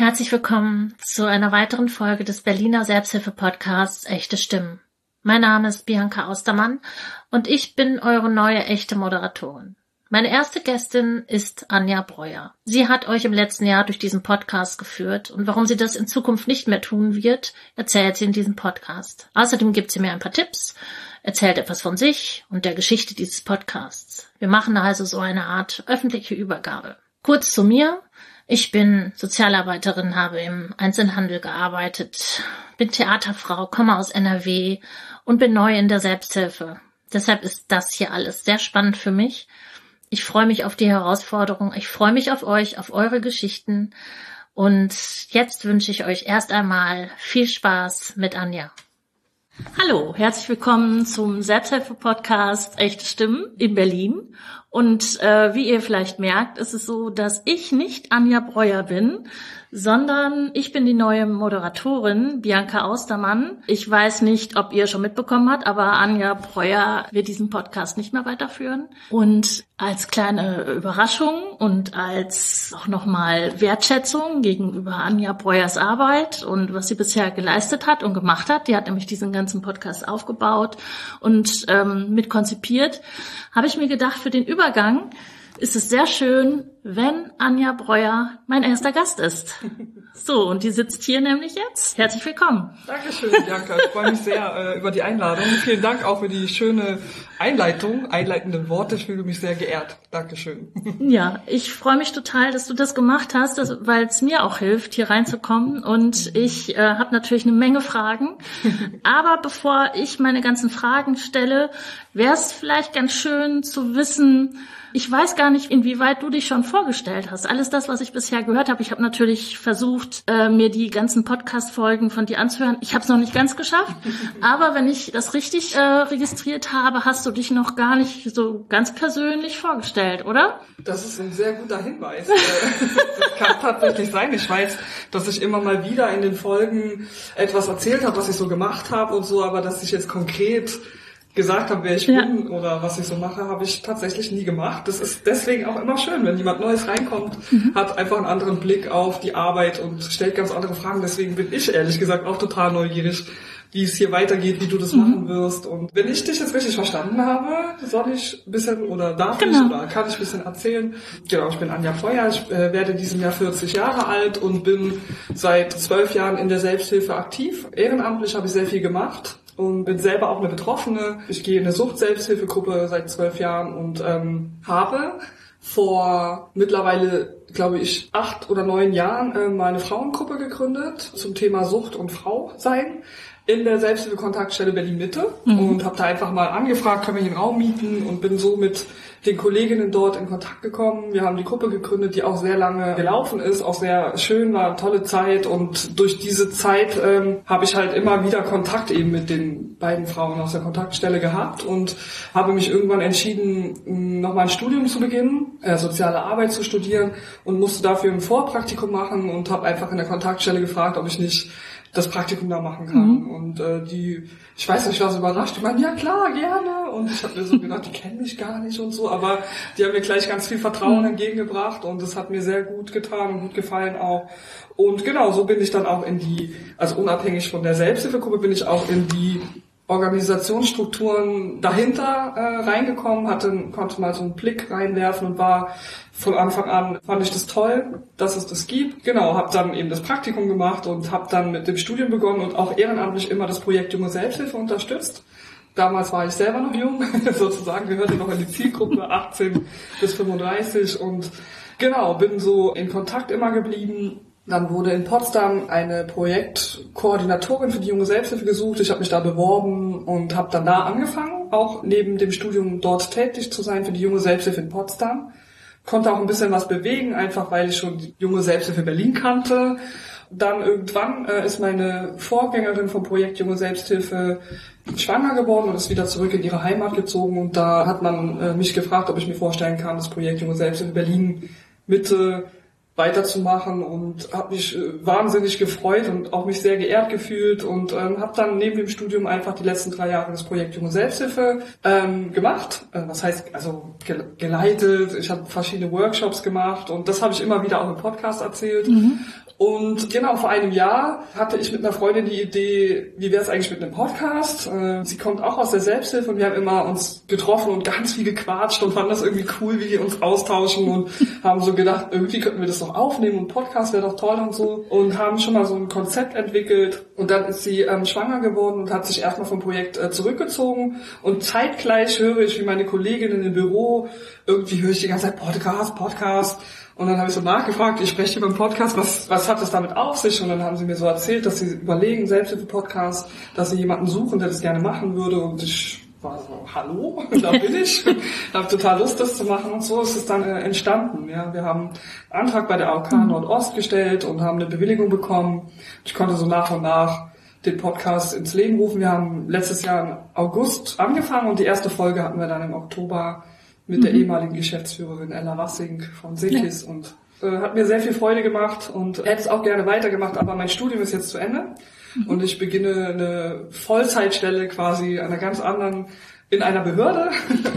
Herzlich willkommen zu einer weiteren Folge des Berliner Selbsthilfe-Podcasts Echte Stimmen. Mein Name ist Bianca Austermann und ich bin eure neue echte Moderatorin. Meine erste Gästin ist Anja Breuer. Sie hat euch im letzten Jahr durch diesen Podcast geführt und warum sie das in Zukunft nicht mehr tun wird, erzählt sie in diesem Podcast. Außerdem gibt sie mir ein paar Tipps, erzählt etwas von sich und der Geschichte dieses Podcasts. Wir machen also so eine Art öffentliche Übergabe. Kurz zu mir. Ich bin Sozialarbeiterin, habe im Einzelhandel gearbeitet, bin Theaterfrau, komme aus NRW und bin neu in der Selbsthilfe. Deshalb ist das hier alles sehr spannend für mich. Ich freue mich auf die Herausforderung, ich freue mich auf euch, auf eure Geschichten und jetzt wünsche ich euch erst einmal viel Spaß mit Anja. Hallo, herzlich willkommen zum Selbsthilfe-Podcast Echte Stimmen in Berlin. Und wie ihr vielleicht merkt, ist es so, dass ich nicht Anja Breuer bin, sondern ich bin die neue Moderatorin, Bianca Austermann. Ich weiß nicht, ob ihr schon mitbekommen habt, aber Anja Breuer wird diesen Podcast nicht mehr weiterführen. Und als kleine Überraschung und als auch nochmal Wertschätzung gegenüber Anja Breuers Arbeit und was sie bisher geleistet hat und gemacht hat, die hat nämlich diesen ganzen Podcast aufgebaut und mit konzipiert, habe ich mir gedacht, für den Übergang ist es sehr schön, wenn Anja Breuer mein erster Gast ist. So, und die sitzt hier nämlich jetzt. Herzlich willkommen. Dankeschön, Bianca. Ich freue mich sehr über die Einladung. Vielen Dank auch für die schöne einleitenden Worte. Ich fühle mich sehr geehrt. Dankeschön. Ja, ich freue mich total, dass du das gemacht hast, weil es mir auch hilft, hier reinzukommen. Und ich habe natürlich eine Menge Fragen. Aber bevor ich meine ganzen Fragen stelle, wäre es vielleicht ganz schön zu wissen, ich weiß gar nicht, inwieweit du dich schon vorgestellt hast. Alles das, was ich bisher gehört habe. Ich habe natürlich versucht, mir die ganzen Podcast-Folgen von dir anzuhören. Ich habe es noch nicht ganz geschafft. Aber wenn ich das richtig registriert habe, hast du dich noch gar nicht so ganz persönlich vorgestellt, oder? Das ist ein sehr guter Hinweis. Das kann tatsächlich sein. Ich weiß, dass ich immer mal wieder in den Folgen etwas erzählt habe, was ich so gemacht habe und so. Aber dass ich jetzt konkret gesagt habe, wer ich bin oder was ich so mache, habe ich tatsächlich nie gemacht. Das ist deswegen auch immer schön, wenn jemand Neues reinkommt, hat einfach einen anderen Blick auf die Arbeit und stellt ganz andere Fragen. Deswegen bin ich ehrlich gesagt auch total neugierig, wie es hier weitergeht, wie du das machen wirst. Und wenn ich dich jetzt richtig verstanden habe, soll ich ein bisschen oder darf ich oder kann ich ein bisschen erzählen. Genau, ich bin Anja Breuer, ich werde diesem Jahr 40 Jahre alt und bin seit 12 Jahren in der Selbsthilfe aktiv. Ehrenamtlich habe ich sehr viel gemacht. Und bin selber auch eine Betroffene. Ich gehe in eine Sucht-Selbsthilfegruppe seit 12 Jahren und habe vor mittlerweile, glaube ich, 8 oder 9 Jahren meine Frauengruppe gegründet zum Thema Sucht und Frau sein in der Selbsthilfe-Kontaktstelle Berlin-Mitte und habe da einfach mal angefragt, können wir hier einen Raum mieten und bin so mit den Kolleginnen dort in Kontakt gekommen. Wir haben die Gruppe gegründet, die auch sehr lange gelaufen ist, auch sehr schön war, eine tolle Zeit und durch diese Zeit habe ich halt immer wieder Kontakt eben mit den beiden Frauen aus der Kontaktstelle gehabt und habe mich irgendwann entschieden, nochmal ein Studium zu beginnen, soziale Arbeit zu studieren und musste dafür ein Vorpraktikum machen und habe einfach in der Kontaktstelle gefragt, ob ich nicht das Praktikum da machen kann. Und ich weiß nicht, ich war so überrascht, die meinen, ja klar, gerne. Und ich habe mir so gedacht, die kennen mich gar nicht und so, aber die haben mir gleich ganz viel Vertrauen entgegengebracht und das hat mir sehr gut getan und gut gefallen auch. Und genau, so bin ich dann auch also unabhängig von der Selbsthilfegruppe, bin ich auch in die Organisationsstrukturen dahinter reingekommen, konnte mal so einen Blick reinwerfen und war von Anfang an, fand ich das toll, dass es das gibt. Genau, habe dann eben das Praktikum gemacht und habe dann mit dem Studium begonnen und auch ehrenamtlich immer das Projekt Junge Selbsthilfe unterstützt. Damals war ich selber noch jung, sozusagen gehörte noch in die Zielgruppe 18 bis 35 und genau, bin so in Kontakt immer geblieben. Dann wurde in Potsdam eine Projektkoordinatorin für die junge Selbsthilfe gesucht. Ich habe mich da beworben und habe dann da angefangen, auch neben dem Studium dort tätig zu sein für die junge Selbsthilfe in Potsdam. Konnte auch ein bisschen was bewegen, einfach weil ich schon die junge Selbsthilfe Berlin kannte. Dann irgendwann ist meine Vorgängerin vom Projekt Junge Selbsthilfe schwanger geworden und ist wieder zurück in ihre Heimat gezogen. Und da hat man mich gefragt, ob ich mir vorstellen kann, das Projekt Junge Selbsthilfe Berlin Mitte weiterzumachen und habe mich wahnsinnig gefreut und auch mich sehr geehrt gefühlt und habe dann neben dem Studium einfach die letzten 3 Jahre das Projekt Junge Selbsthilfe gemacht. Was heißt, also geleitet, ich habe verschiedene Workshops gemacht und das habe ich immer wieder auch im Podcast erzählt. Und genau, vor einem Jahr hatte ich mit einer Freundin die Idee, wie wäre es eigentlich mit einem Podcast? Sie kommt auch aus der Selbsthilfe und wir haben immer uns getroffen und ganz viel gequatscht und fanden das irgendwie cool, wie wir uns austauschen und haben so gedacht, irgendwie könnten wir das doch aufnehmen und Podcast wäre doch toll und so und haben schon mal so ein Konzept entwickelt und dann ist sie schwanger geworden und hat sich erstmal vom Projekt zurückgezogen und zeitgleich höre ich, wie meine Kolleginnen im Büro, irgendwie höre ich die ganze Zeit Podcast. Und dann habe ich so nachgefragt, ich spreche über einen Podcast, was hat das damit auf sich? Und dann haben sie mir so erzählt, dass sie überlegen, Selbsthilfe-Podcast, dass sie jemanden suchen, der das gerne machen würde. Und ich war so, hallo, da bin ich. Habe total Lust, das zu machen. Und so ist es dann entstanden. Ja, wir haben einen Antrag bei der AOK Nordost gestellt und haben eine Bewilligung bekommen. Ich konnte so nach und nach den Podcast ins Leben rufen. Wir haben letztes Jahr im August angefangen und die erste Folge hatten wir dann im Oktober mit der ehemaligen Geschäftsführerin Ella Wassing von Sekis und hat mir sehr viel Freude gemacht und hätte es auch gerne weitergemacht, aber mein Studium ist jetzt zu Ende und ich beginne eine Vollzeitstelle quasi einer ganz anderen in einer Behörde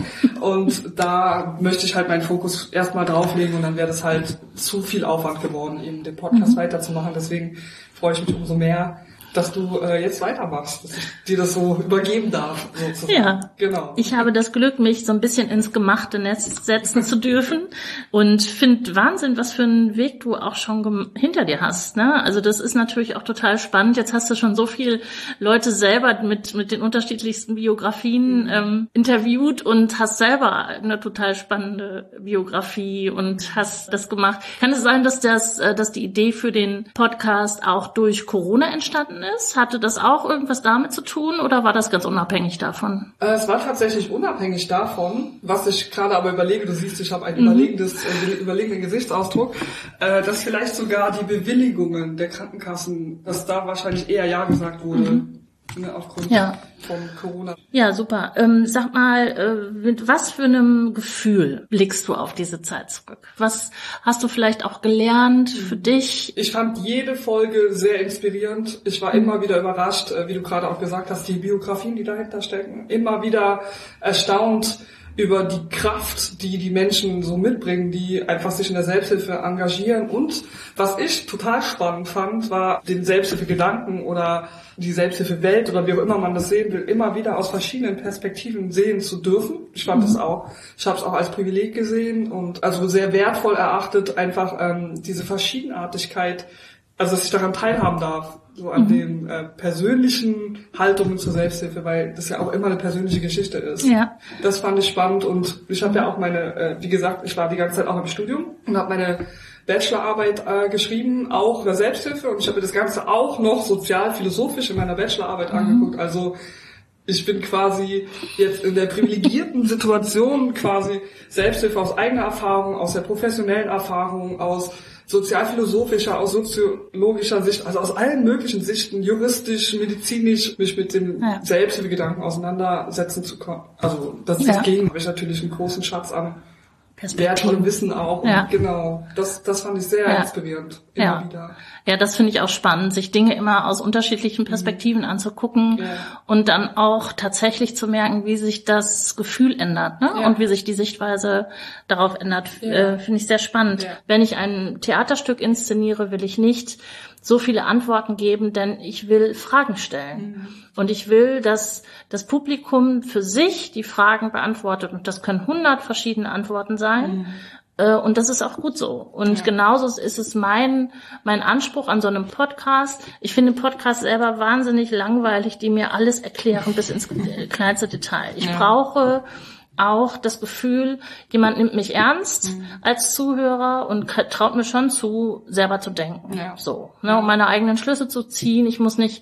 und da möchte ich halt meinen Fokus erstmal drauflegen und dann wäre das halt zu viel Aufwand geworden, eben den Podcast weiterzumachen. Deswegen freue ich mich umso mehr, dass du jetzt weitermachst, dass ich dir das so übergeben darf. Sozusagen. Ja, genau. Ich habe das Glück, mich so ein bisschen ins gemachte Netz setzen zu dürfen und finde Wahnsinn, was für einen Weg du auch schon hinter dir hast. Ne? Also das ist natürlich auch total spannend. Jetzt hast du schon so viele Leute selber mit den unterschiedlichsten Biografien interviewt und hast selber eine total spannende Biografie und hast das gemacht. Kann es sein, dass die Idee für den Podcast auch durch Corona entstanden ist? Hatte das auch irgendwas damit zu tun oder war das ganz unabhängig davon? Es war tatsächlich unabhängig davon, was ich gerade aber überlege, du siehst, ich habe einen überlegenen Gesichtsausdruck, dass vielleicht sogar die Bewilligungen der Krankenkassen, dass da wahrscheinlich eher Ja gesagt wurde. Aufgrund von Corona. Ja, super. Sag mal, mit was für einem Gefühl blickst du auf diese Zeit zurück? Was hast du vielleicht auch gelernt für dich? Ich fand jede Folge sehr inspirierend. Ich war immer wieder überrascht, wie du gerade auch gesagt hast, die Biografien, die dahinter stecken. Immer wieder erstaunt über die Kraft, die Menschen so mitbringen, die einfach sich in der Selbsthilfe engagieren. Und was ich total spannend fand, war den Selbsthilfegedanken oder die Selbsthilfewelt oder wie auch immer man das sehen will, immer wieder aus verschiedenen Perspektiven sehen zu dürfen. Ich fand das auch. Ich habe es auch als Privileg gesehen und also sehr wertvoll erachtet, einfach diese Verschiedenartigkeit, also dass ich daran teilhaben darf, so an den persönlichen Haltungen zur Selbsthilfe, weil das ja auch immer eine persönliche Geschichte ist. Ja. Das fand ich spannend und ich habe ja auch meine, wie gesagt, ich war die ganze Zeit auch im Studium und habe meine Bachelorarbeit geschrieben, auch über Selbsthilfe und ich habe mir das Ganze auch noch sozial-philosophisch in meiner Bachelorarbeit angeguckt. Also ich bin quasi jetzt in der privilegierten Situation, quasi Selbsthilfe aus eigener Erfahrung, aus der professionellen Erfahrung, aus sozialphilosophischer, aus soziologischer Sicht, also aus allen möglichen Sichten, juristisch, medizinisch, mich mit dem Selbsthilfegedanken auseinandersetzen zu können. Also das ist gegen, habe ich natürlich einen großen Schatz an wertvollem Wissen auch. Ja. Und genau, das fand ich sehr inspirierend. Immer wieder. Ja, das finde ich auch spannend, sich Dinge immer aus unterschiedlichen Perspektiven anzugucken und dann auch tatsächlich zu merken, wie sich das Gefühl ändert, ne? Und wie sich die Sichtweise darauf ändert. Finde ich sehr spannend. Ja. Wenn ich ein Theaterstück inszeniere, will ich nicht so viele Antworten geben, denn ich will Fragen stellen. Und ich will, dass das Publikum für sich die Fragen beantwortet. Und das können 100 verschiedene Antworten sein. Und das ist auch gut so. Und genauso ist es mein Anspruch an so einem Podcast. Ich finde den Podcast selber wahnsinnig langweilig, die mir alles erklären bis ins kleinste Detail. Ich brauche auch das Gefühl, jemand nimmt mich ernst als Zuhörer und traut mir schon zu, selber zu denken. Ja. So, ne, um meine eigenen Schlüsse zu ziehen. Ich muss nicht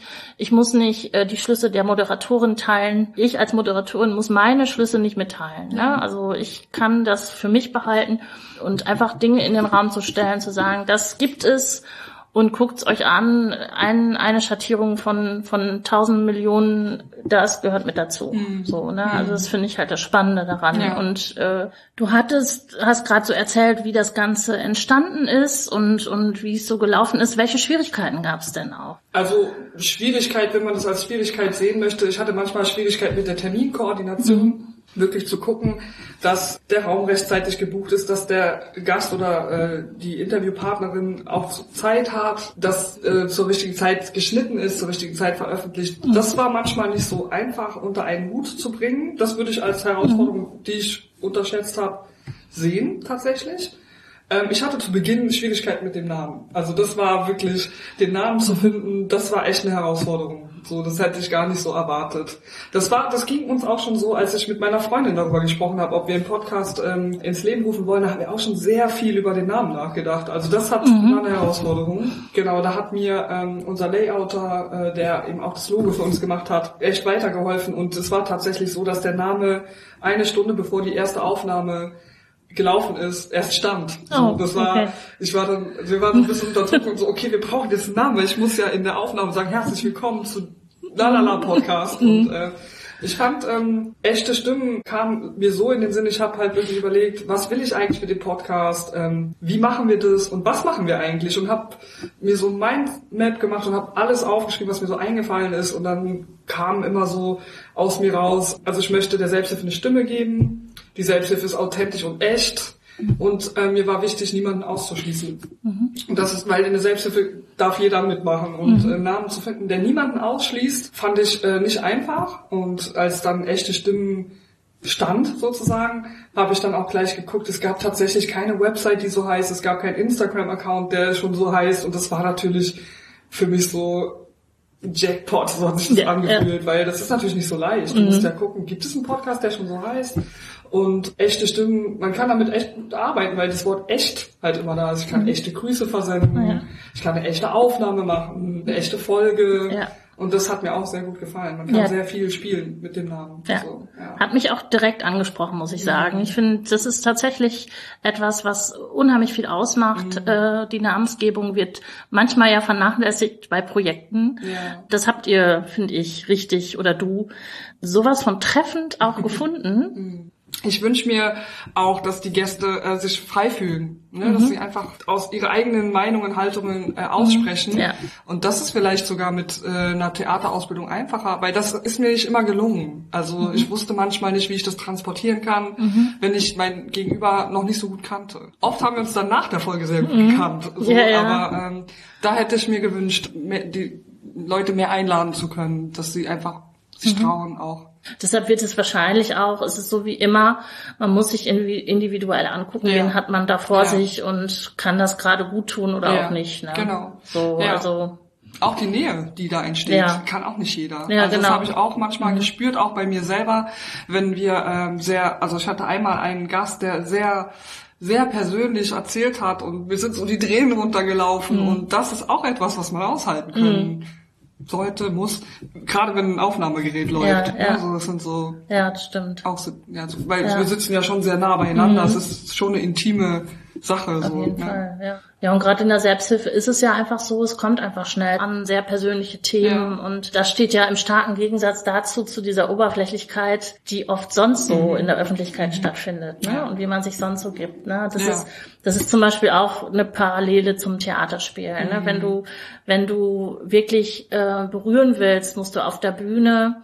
die Schlüsse der Moderatorin teilen. Ich als Moderatorin muss meine Schlüsse nicht mitteilen. Ne? Also ich kann das für mich behalten und einfach Dinge in den Raum zu stellen, zu sagen, das gibt es. Und guckt's euch an, eine Schattierung von 1000 Millionen, das gehört mit dazu. So, ne? Also das finde ich halt das Spannende daran. Ja. Und du hast gerade so erzählt, wie das Ganze entstanden ist und wie es so gelaufen ist. Welche Schwierigkeiten gab's denn auch? Also Schwierigkeit, wenn man das als Schwierigkeit sehen möchte, ich hatte manchmal Schwierigkeit mit der Terminkoordination. wirklich zu gucken, dass der Raum rechtzeitig gebucht ist, dass der Gast oder die Interviewpartnerin auch Zeit hat, dass zur richtigen Zeit geschnitten ist, zur richtigen Zeit veröffentlicht. Das war manchmal nicht so einfach unter einen Hut zu bringen. Das würde ich als Herausforderung, die ich unterschätzt habe, sehen tatsächlich. Ich hatte zu Beginn Schwierigkeiten mit dem Namen. Also das war wirklich, den Namen zu finden, das war echt eine Herausforderung. So, das hätte ich gar nicht so erwartet. Das ging uns auch schon so, als ich mit meiner Freundin darüber gesprochen habe, ob wir einen Podcast ins Leben rufen wollen, da haben wir auch schon sehr viel über den Namen nachgedacht. Also das war eine Herausforderung. Genau, da hat mir unser Layouter, der eben auch das Logo für uns gemacht hat, echt weitergeholfen. Und es war tatsächlich so, dass der Name 1 Stunde bevor die erste Aufnahme gelaufen ist, erst stand. So, das war, okay. Wir waren ein bisschen unter Druck und so, okay, wir brauchen jetzt einen Namen, weil ich muss ja in der Aufnahme sagen, herzlich willkommen zu Lalala Podcast. Und ich fand, echte Stimmen kam mir so in den Sinn, ich habe halt wirklich überlegt, was will ich eigentlich mit dem Podcast, wie machen wir das und was machen wir eigentlich, und habe mir so ein Mindmap gemacht und habe alles aufgeschrieben, was mir so eingefallen ist, und dann kam immer so aus mir raus, also ich möchte der Selbsthilfe eine Stimme geben, die Selbsthilfe ist authentisch und echt, und mir war wichtig, niemanden auszuschließen. Und das ist, weil in der Selbsthilfe darf jeder mitmachen, und einen Namen zu finden, der niemanden ausschließt, fand ich nicht einfach. Und als dann echte Stimmen stand, sozusagen, habe ich dann auch gleich geguckt, es gab tatsächlich keine Website, die so heißt, es gab keinen Instagram-Account, der schon so heißt, und das war natürlich für mich so Jackpot, so hat sich das angefühlt, weil das ist natürlich nicht so leicht. Du musst ja gucken, gibt es einen Podcast, der schon so heißt? Und echte Stimmen, man kann damit echt gut arbeiten, weil das Wort echt halt immer da ist. Ich kann echte Grüße versenden, ich kann eine echte Aufnahme machen, eine echte Folge. Ja. Und das hat mir auch sehr gut gefallen. Man kann sehr viel spielen mit dem Namen. Ja. So, hat mich auch direkt angesprochen, muss ich sagen. Ich finde, das ist tatsächlich etwas, was unheimlich viel ausmacht. Die Namensgebung wird manchmal ja vernachlässigt bei Projekten. Ja. Das habt ihr, finde ich, richtig, oder du, sowas von treffend auch gefunden. Ich wünsche mir auch, dass die Gäste sich frei fühlen, ne? Dass sie einfach aus ihre eigenen Meinungen, Haltungen aussprechen. Ja. Und das ist vielleicht sogar mit einer Theaterausbildung einfacher, weil das ist mir nicht immer gelungen. Also ich wusste manchmal nicht, wie ich das transportieren kann, wenn ich mein Gegenüber noch nicht so gut kannte. Oft haben wir uns dann nach der Folge sehr gut gekannt. So, aber da hätte ich mir gewünscht, die Leute mehr einladen zu können, dass sie einfach sich trauen auch. Deshalb wird es wahrscheinlich auch, es ist so wie immer, man muss sich individuell angucken, wen hat man da vor sich und kann das gerade gut tun oder auch nicht. Ne? Genau. So, also auch die Nähe, die da entsteht, kann auch nicht jeder. Ja, also das habe ich auch manchmal gespürt, auch bei mir selber, wenn wir ich hatte einmal einen Gast, der sehr sehr persönlich erzählt hat, und wir sind so die Tränen runtergelaufen, und das ist auch etwas, was man aushalten können. Sollte, muss, gerade wenn ein Aufnahmegerät läuft. Also das sind so. Ja, das stimmt. Auch so, weil wir sitzen ja schon sehr nah beieinander. Es ist schon eine intime Sache. Auf jeden Fall, ja. Ja, und gerade in der Selbsthilfe ist es ja einfach so, es kommt einfach schnell an sehr persönliche Themen, und das steht ja im starken Gegensatz dazu, zu dieser Oberflächlichkeit, die oft sonst so in der Öffentlichkeit stattfindet, ne? Und wie man sich sonst so gibt, ne? Das ist zum Beispiel auch eine Parallele zum Theaterspielen, ne? Wenn du wirklich berühren willst, musst du auf der Bühne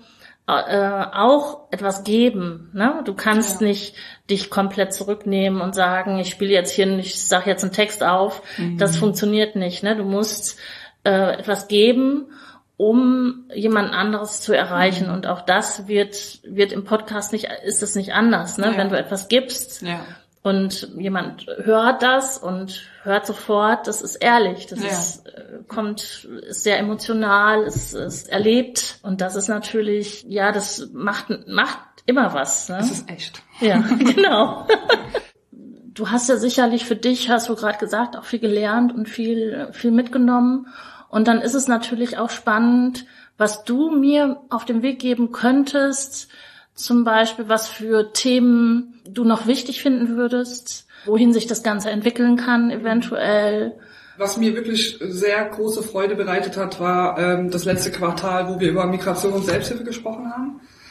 auch etwas geben, ne? Du kannst nicht dich komplett zurücknehmen und sagen, ich spiele jetzt hier, ich sage jetzt einen Text auf. Das funktioniert nicht, ne? Du musst etwas geben, um jemand anderes zu erreichen, und auch das wird im Podcast ist es nicht anders, ne? Wenn du etwas gibst und jemand hört das und hört sofort, das ist ehrlich, das ist sehr emotional, es ist erlebt, und das ist natürlich, das macht immer was, ne? Das ist echt. Ja, genau. Du hast ja sicherlich für dich, hast du gerade gesagt, auch viel gelernt und viel mitgenommen, und dann ist es natürlich auch spannend, was du mir auf den Weg geben könntest, zum Beispiel, was für Themen du noch wichtig finden würdest, wohin sich das Ganze entwickeln kann, eventuell. Was mir wirklich sehr große Freude bereitet hat, war das letzte Quartal, wo wir über Migration und Selbsthilfe gesprochen haben.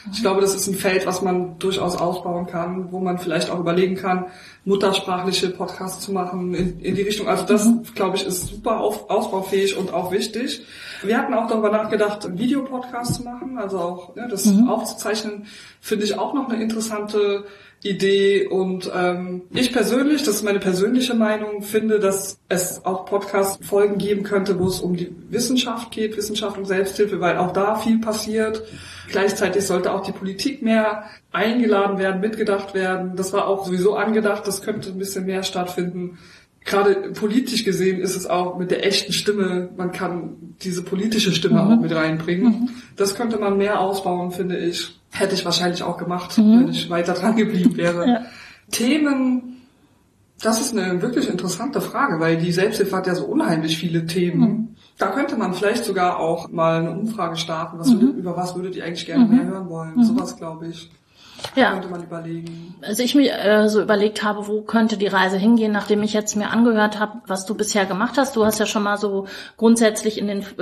Ich glaube, das ist ein Feld, was man durchaus ausbauen kann, wo man vielleicht auch überlegen kann, muttersprachliche Podcasts zu machen in die Richtung. Also das, glaube ich, ist super ausbaufähig und auch wichtig. Wir hatten auch darüber nachgedacht, einen Videopodcast zu machen, also auch das aufzuzeichnen, finde ich auch noch eine interessante Idee. Und ich persönlich, das ist meine persönliche Meinung, finde, dass es auch Podcast-Folgen geben könnte, wo es um die Wissenschaft geht, Wissenschaft und Selbsthilfe, weil auch da viel passiert. Gleichzeitig sollte auch die Politik mehr eingeladen werden, mitgedacht werden. Das war auch sowieso angedacht, das könnte ein bisschen mehr stattfinden. Gerade politisch gesehen ist es auch mit der echten Stimme, man kann diese politische Stimme auch mit reinbringen. Das könnte man mehr ausbauen, finde ich. Hätte ich wahrscheinlich auch gemacht, wenn ich weiter dran geblieben wäre. Ja. Themen, das ist eine wirklich interessante Frage, weil die Selbsthilfe hat ja so unheimlich viele Themen. Da könnte man vielleicht sogar auch mal eine Umfrage starten, über was würdet ihr eigentlich gerne mehr hören wollen. Sowas, glaube ich. Ja. Könnte man überlegen. Also ich mir so überlegt habe, wo könnte die Reise hingehen, nachdem ich jetzt mir angehört habe, was du bisher gemacht hast. Du hast ja schon mal so grundsätzlich in den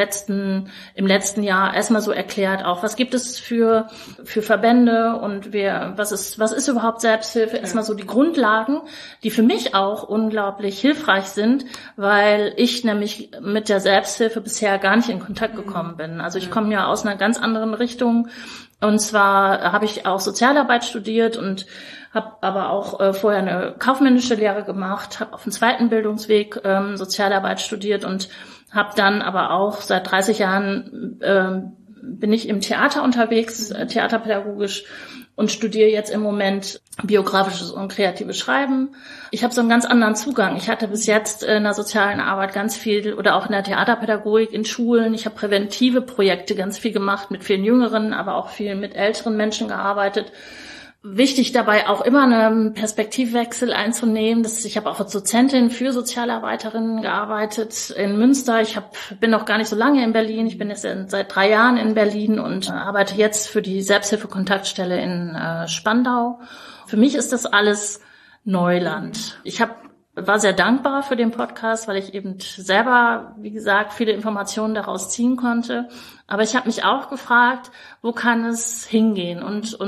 im letzten Jahr erstmal so erklärt, auch was gibt es für Verbände und was ist überhaupt Selbsthilfe? Erstmal so die Grundlagen, die für mich auch unglaublich hilfreich sind, weil ich nämlich mit der Selbsthilfe bisher gar nicht in Kontakt gekommen bin. Also ich komme ja aus einer ganz anderen Richtung. Und zwar habe ich auch Sozialarbeit studiert und habe aber auch vorher eine kaufmännische Lehre gemacht, habe auf dem zweiten Bildungsweg Sozialarbeit studiert und habe dann aber auch seit 30 Jahren bin ich im Theater unterwegs, theaterpädagogisch, und studiere jetzt im Moment biografisches und kreatives Schreiben. Ich habe so einen ganz anderen Zugang. Ich hatte bis jetzt in der sozialen Arbeit ganz viel oder auch in der Theaterpädagogik in Schulen. Ich habe präventive Projekte ganz viel gemacht, mit vielen Jüngeren, aber auch viel mit älteren Menschen gearbeitet. Wichtig dabei auch immer einen Perspektivwechsel einzunehmen. Ich habe auch als Dozentin für Sozialarbeiterinnen gearbeitet in Münster. Ich bin noch gar nicht so lange in Berlin. Ich bin jetzt seit 3 Jahren in Berlin und arbeite jetzt für die Selbsthilfe-Kontaktstelle in Spandau. Für mich ist das alles Neuland. Ich war sehr dankbar für den Podcast, weil ich eben selber, wie gesagt, viele Informationen daraus ziehen konnte. Aber ich habe mich auch gefragt, wo kann es hingehen und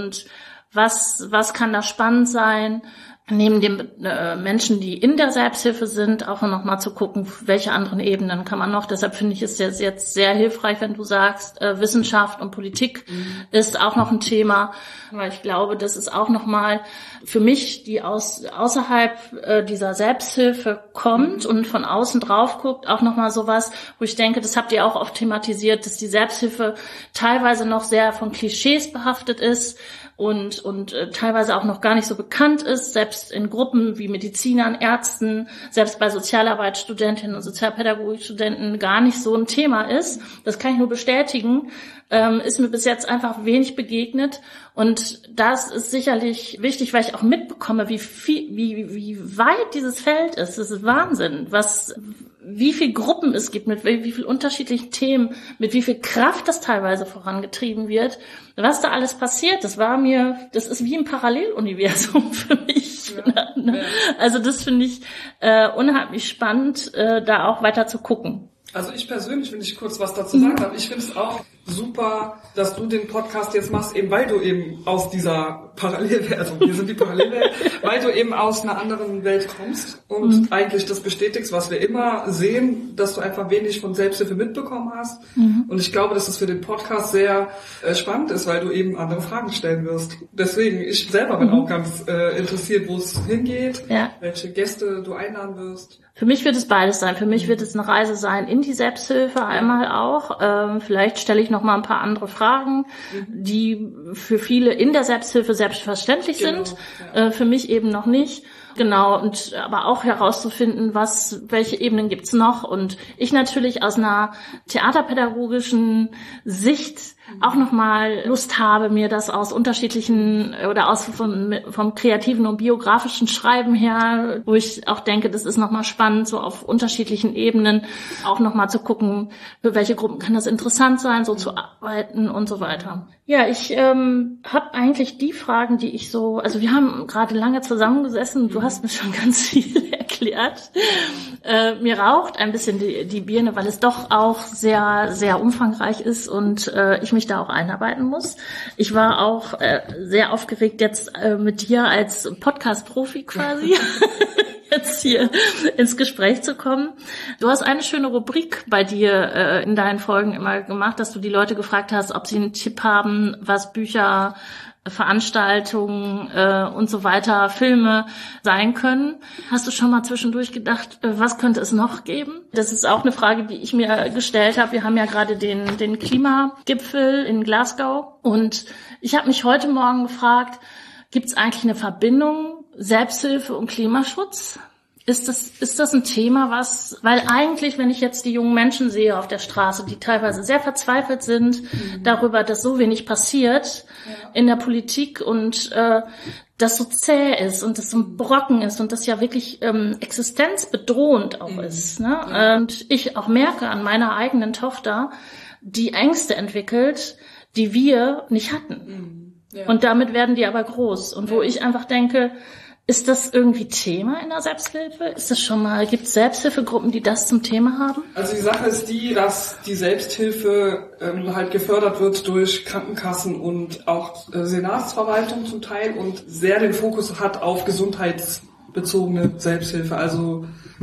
was kann da spannend sein, neben den Menschen, die in der Selbsthilfe sind, auch noch mal zu gucken, welche anderen Ebenen kann man noch. Deshalb finde ich es jetzt sehr hilfreich, wenn du sagst, Wissenschaft und Politik ist auch noch ein Thema, weil ich glaube, das ist auch noch mal für mich, die außerhalb dieser Selbsthilfe kommt und von außen drauf guckt, auch noch mal sowas, wo ich denke, das habt ihr auch oft thematisiert, dass die Selbsthilfe teilweise noch sehr von Klischees behaftet ist und teilweise auch noch gar nicht so bekannt ist, selbst in Gruppen wie Medizinern, Ärzten, selbst bei Sozialarbeitsstudentinnen und Sozialpädagogikstudenten gar nicht so ein Thema ist. Das kann ich nur bestätigen. Ist mir bis jetzt einfach wenig begegnet. Und das ist sicherlich wichtig, weil ich auch mitbekomme, wie weit dieses Feld ist. Das ist Wahnsinn, wie viel Gruppen es gibt, mit wie viel unterschiedlichen Themen, mit wie viel Kraft das teilweise vorangetrieben wird. Was da alles passiert, das ist wie ein Paralleluniversum für mich. Ja. Also das finde ich unheimlich spannend, da auch weiter zu gucken. Also ich persönlich, wenn ich kurz was dazu sagen darf, ich finde es auch super, dass du den Podcast jetzt machst, eben weil du eben aus dieser Parallelwelt, also wir sind die Parallelwelt, weil du eben aus einer anderen Welt kommst und eigentlich das bestätigst, was wir immer sehen, dass du einfach wenig von Selbsthilfe mitbekommen hast. Und ich glaube, dass das für den Podcast sehr spannend ist, weil du eben andere Fragen stellen wirst. Deswegen, ich selber bin auch ganz interessiert, wo es hingeht, welche Gäste du einladen wirst. Für mich wird es beides sein. Für mich wird es eine Reise sein in die Selbsthilfe einmal auch. Vielleicht stelle ich noch mal ein paar andere Fragen, die für viele in der Selbsthilfe selbstverständlich sind. Für mich eben noch nicht. Genau, und aber auch herauszufinden, welche Ebenen gibt's noch. Und ich natürlich aus einer theaterpädagogischen Sicht auch nochmal Lust habe, mir das aus unterschiedlichen oder vom kreativen und biografischen Schreiben her, wo ich auch denke, das ist nochmal spannend, so auf unterschiedlichen Ebenen auch nochmal zu gucken, für welche Gruppen kann das interessant sein, so zu arbeiten und so weiter. Ja, ich habe eigentlich die Fragen, die ich also wir haben gerade lange zusammengesessen, du hast mir schon ganz viel erklärt. Mir raucht ein bisschen die Birne, weil es doch auch sehr, sehr umfangreich ist und ich mich mich da auch einarbeiten muss. Ich war auch sehr aufgeregt, jetzt mit dir als Podcast-Profi quasi jetzt hier ins Gespräch zu kommen. Du hast eine schöne Rubrik bei dir in deinen Folgen immer gemacht, dass du die Leute gefragt hast, ob sie einen Tipp haben, was Bücher, Veranstaltungen und so weiter, Filme sein können. Hast du schon mal zwischendurch gedacht, was könnte es noch geben? Das ist auch eine Frage, die ich mir gestellt habe. Wir haben ja gerade den Klimagipfel in Glasgow und ich habe mich heute Morgen gefragt, gibt es eigentlich eine Verbindung Selbsthilfe und Klimaschutz? Ist das ein Thema, weil eigentlich, wenn ich jetzt die jungen Menschen sehe auf der Straße, die teilweise sehr verzweifelt sind darüber, dass so wenig passiert in der Politik und das so zäh ist und das so ein Brocken ist und das ja wirklich existenzbedrohend auch ist. Ne? Und ich auch merke an meiner eigenen Tochter, die Ängste entwickelt, die wir nicht hatten. Ja. Und damit werden die aber groß. Und wo ich einfach denke, ist das irgendwie Thema in der Selbsthilfe? Ist das schon mal, gibt es Selbsthilfegruppen, die das zum Thema haben? Also die Sache ist die, dass die Selbsthilfe halt gefördert wird durch Krankenkassen und auch Senatsverwaltung zum Teil und sehr den Fokus hat auf gesundheitsbezogene Selbsthilfe, also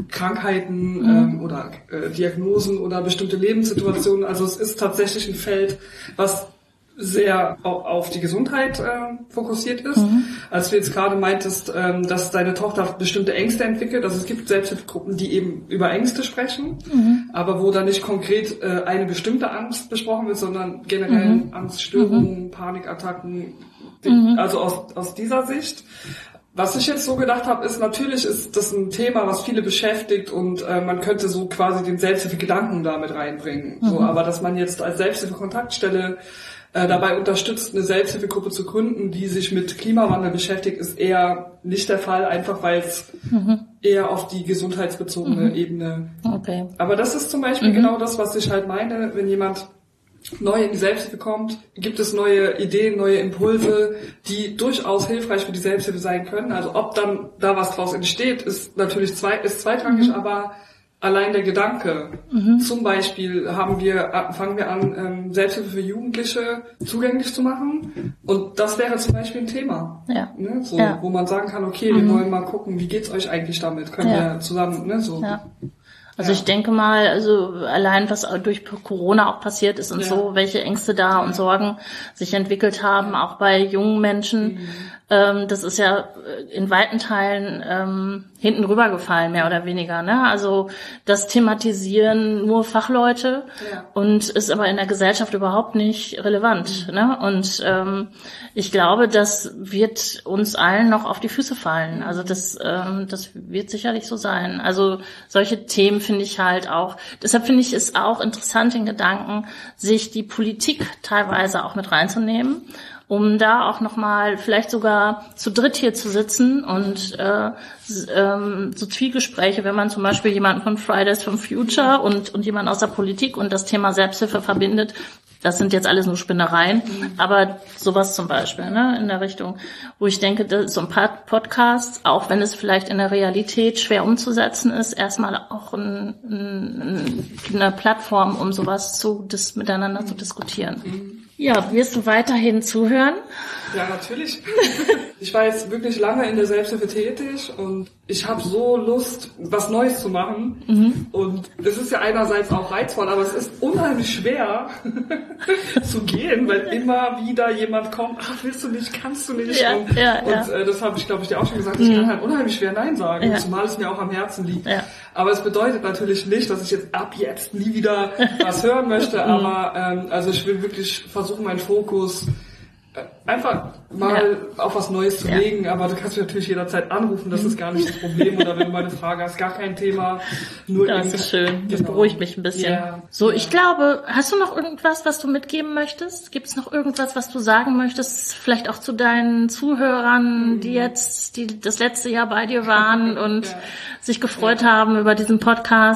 Krankheiten oder Diagnosen oder bestimmte Lebenssituationen. Also es ist tatsächlich ein Feld, was sehr auf die Gesundheit fokussiert ist. Als du jetzt gerade meintest, dass deine Tochter bestimmte Ängste entwickelt, also es gibt Selbsthilfegruppen, die eben über Ängste sprechen, aber wo da nicht konkret eine bestimmte Angst besprochen wird, sondern generell Angststörungen, Panikattacken, also aus dieser Sicht. Was ich jetzt so gedacht habe, ist, natürlich ist das ein Thema, was viele beschäftigt und man könnte so quasi den Selbsthilfegedanken damit reinbringen. So, aber dass man jetzt als Selbsthilfekontaktstelle dabei unterstützt, eine Selbsthilfegruppe zu gründen, die sich mit Klimawandel beschäftigt, ist eher nicht der Fall, einfach weil es eher auf die gesundheitsbezogene Ebene. Okay. Aber das ist zum Beispiel genau das, was ich halt meine, wenn jemand neu in die Selbsthilfe kommt, gibt es neue Ideen, neue Impulse, die durchaus hilfreich für die Selbsthilfe sein können. Also ob dann da was draus entsteht, ist natürlich zweitrangig, aber allein der Gedanke. Zum Beispiel fangen wir an, Selbsthilfe für Jugendliche zugänglich zu machen. Und das wäre zum Beispiel ein Thema. Ja. Ne? So, wo man sagen kann, okay, wir wollen mal gucken, wie geht's euch eigentlich damit? Können wir zusammen, ne, so. Ja. Also ich denke mal, also allein was durch Corona auch passiert ist und so, welche Ängste da und Sorgen sich entwickelt haben, auch bei jungen Menschen, das ist ja in weiten Teilen hinten rübergefallen, mehr oder weniger. Ne? Also das thematisieren nur Fachleute und ist aber in der Gesellschaft überhaupt nicht relevant. Ne? Und ich glaube, das wird uns allen noch auf die Füße fallen. Also das wird sicherlich so sein. Also solche Themen finde ich halt auch, deshalb finde ich es auch interessant, den Gedanken, sich die Politik teilweise auch mit reinzunehmen, um da auch nochmal vielleicht sogar zu dritt hier zu sitzen und so Zwiegespräche, wenn man zum Beispiel jemanden von Fridays for Future und jemanden aus der Politik und das Thema Selbsthilfe verbindet. Das sind jetzt alles nur Spinnereien, aber sowas zum Beispiel, ne, in der Richtung, wo ich denke, dass so ein paar Podcasts, auch wenn es vielleicht in der Realität schwer umzusetzen ist, erstmal auch eine Plattform, um sowas miteinander zu diskutieren. Ja, wirst du weiterhin zuhören? Ja, natürlich. Ich war jetzt wirklich lange in der Selbsthilfe tätig und ich habe so Lust, was Neues zu machen. Und es ist ja einerseits auch reizvoll, aber es ist unheimlich schwer zu gehen, weil immer wieder jemand kommt, willst du nicht, kannst du nicht. Und das habe ich, glaube ich, dir auch schon gesagt, ich kann halt unheimlich schwer Nein sagen, zumal es mir auch am Herzen liegt. Ja. Aber es bedeutet natürlich nicht, dass ich jetzt ab jetzt nie wieder was hören möchte, aber also ich will wirklich versuchen, meinen Fokus einfach mal auf was Neues zu legen, aber du kannst mich natürlich jederzeit anrufen, das ist gar nicht das Problem, oder wenn du mal eine Frage hast, gar kein Thema. Nur das ist schön, das beruhigt mich ein bisschen. Ja. So, ich glaube, hast du noch irgendwas, was du mitgeben möchtest? Gibt es noch irgendwas, was du sagen möchtest, vielleicht auch zu deinen Zuhörern, die das letzte Jahr bei dir waren und sich gefreut haben über diesen Podcast?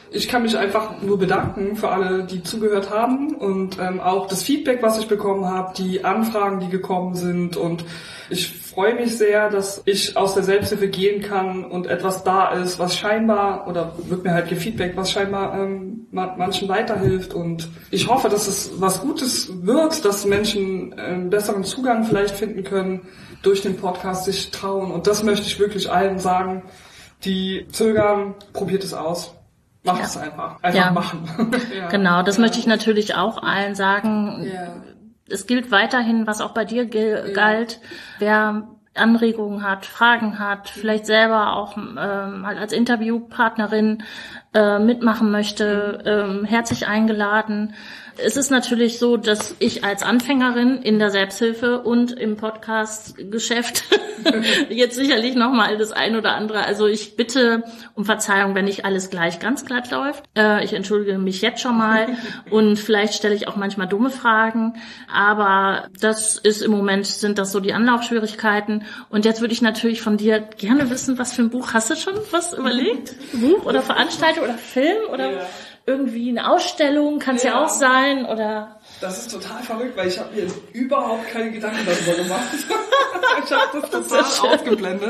Ich kann mich einfach nur bedanken für alle, die zugehört haben und auch das Feedback, was ich bekommen habe, die Anfragen, die gekommen sind, und ich freue mich sehr, dass ich aus der Selbsthilfe gehen kann und etwas da ist, was scheinbar, oder wird mir halt gefeedbackt, was scheinbar manchen weiterhilft, und ich hoffe, dass es was Gutes wird, dass Menschen einen besseren Zugang vielleicht finden können, durch den Podcast sich trauen, und das möchte ich wirklich allen sagen, die zögern, probiert es aus. Macht es einfach. Einfach machen. Ja. Genau, das möchte ich natürlich auch allen sagen. Ja. Es gilt weiterhin, was auch bei dir galt. Wer Anregungen hat, Fragen hat, vielleicht selber auch mal als Interviewpartnerin mitmachen möchte, herzlich eingeladen. Es ist natürlich so, dass ich als Anfängerin in der Selbsthilfe und im Podcast-Geschäft jetzt sicherlich nochmal das ein oder andere, also ich bitte um Verzeihung, wenn nicht alles gleich ganz glatt läuft. Ich entschuldige mich jetzt schon mal und vielleicht stelle ich auch manchmal dumme Fragen, aber das ist im Moment, sind das so die Anlaufschwierigkeiten. Und jetzt würde ich natürlich von dir gerne wissen, was für ein Buch, hast du schon was überlegt? Buch oder Veranstaltung oder Film oder irgendwie eine Ausstellung, kann es ja auch sein, oder? Das ist total verrückt, weil ich habe mir überhaupt keine Gedanken darüber gemacht. Ich habe das total ausgeblendet.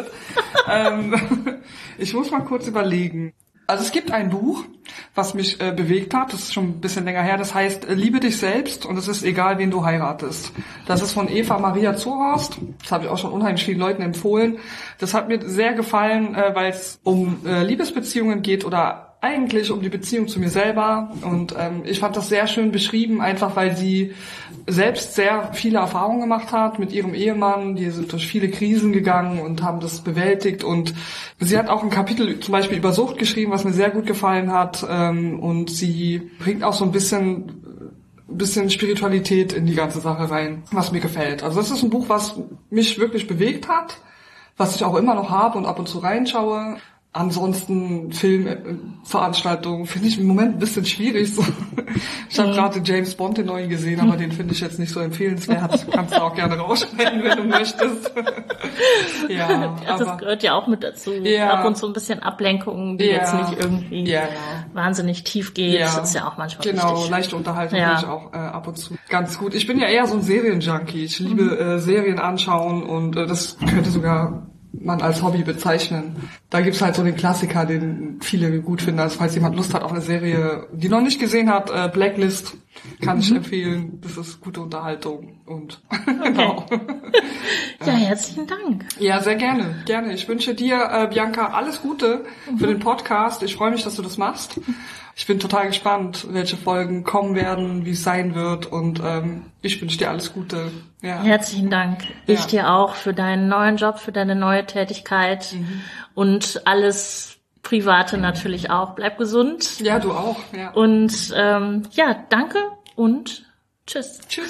Ich muss mal kurz überlegen. Also es gibt ein Buch, was mich bewegt hat, das ist schon ein bisschen länger her, das heißt Liebe dich selbst und es ist egal, wen du heiratest. Das ist von Eva Maria Zurhorst, das habe ich auch schon unheimlich vielen Leuten empfohlen. Das hat mir sehr gefallen, weil es um Liebesbeziehungen geht oder eigentlich um die Beziehung zu mir selber, und ich fand das sehr schön beschrieben, einfach weil sie selbst sehr viele Erfahrungen gemacht hat mit ihrem Ehemann, die sind durch viele Krisen gegangen und haben das bewältigt, und sie hat auch ein Kapitel zum Beispiel über Sucht geschrieben, was mir sehr gut gefallen hat, und sie bringt auch so ein bisschen Spiritualität in die ganze Sache rein, was mir gefällt. Also das ist ein Buch, was mich wirklich bewegt hat, was ich auch immer noch habe und ab und zu reinschaue. Ansonsten Filmveranstaltungen finde ich im Moment ein bisschen schwierig. So. Ich habe gerade James Bond den neuen gesehen, aber den finde ich jetzt nicht so empfehlenswert. Kannst du auch gerne rausschneiden, wenn du möchtest. Ja, das gehört ja auch mit dazu. Ja. Ab und zu ein bisschen Ablenkung, die jetzt nicht irgendwie wahnsinnig tief geht. Das ist ja auch manchmal wichtig. Leichte Unterhaltung finde ich auch ab und zu ganz gut. Ich bin ja eher so ein Serienjunkie. Ich liebe Serien anschauen, und das könnte sogar man als Hobby bezeichnen. Da gibt's halt so den Klassiker, den viele gut finden. Also falls jemand Lust hat auf eine Serie, die noch nicht gesehen hat, Blacklist, kann ich empfehlen. Das ist gute Unterhaltung. Und genau. Ja, herzlichen Dank. Ja, sehr gerne. Gerne. Ich wünsche dir, Bianca, alles Gute für den Podcast. Ich freue mich, dass du das machst. Ich bin total gespannt, welche Folgen kommen werden, wie es sein wird, und ich wünsche dir alles Gute. Ja. Herzlichen Dank. Ich dir auch für deinen neuen Job, für deine neue Tätigkeit und alles Private natürlich auch. Bleib gesund. Ja, du auch. Ja. Und danke und tschüss. Tschüss.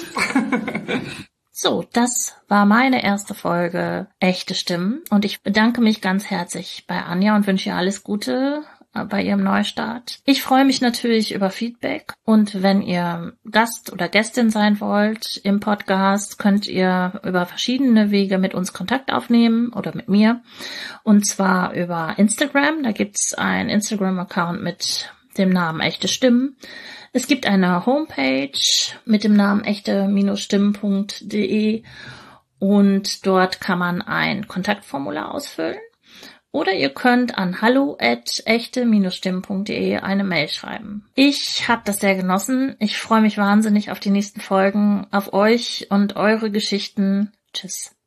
So, das war meine erste Folge Echte Stimmen, und ich bedanke mich ganz herzlich bei Anja und wünsche ihr alles Gute bei ihrem Neustart. Ich freue mich natürlich über Feedback, und wenn ihr Gast oder Gästin sein wollt im Podcast, könnt ihr über verschiedene Wege mit uns Kontakt aufnehmen oder mit mir, und zwar über Instagram. Da gibt's einen Instagram-Account mit dem Namen Echte Stimmen. Es gibt eine Homepage mit dem Namen echte-stimmen.de, und dort kann man ein Kontaktformular ausfüllen. Oder ihr könnt an hallo@echte-stimmen.de eine Mail schreiben. Ich habe das sehr genossen. Ich freue mich wahnsinnig auf die nächsten Folgen, auf euch und eure Geschichten. Tschüss.